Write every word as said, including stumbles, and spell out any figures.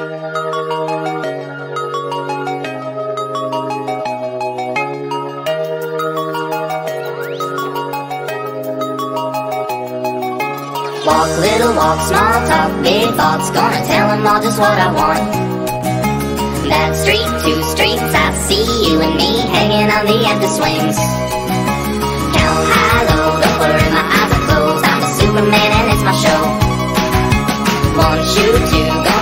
Walk, little walk, small talk, big thoughts. Gonna tell them all just what I want. That street, two streets, I see you and me hanging on the empty swings. Count high, low, don't worry, my eyes are closed. I'm the Superman and it's my show. Want you to go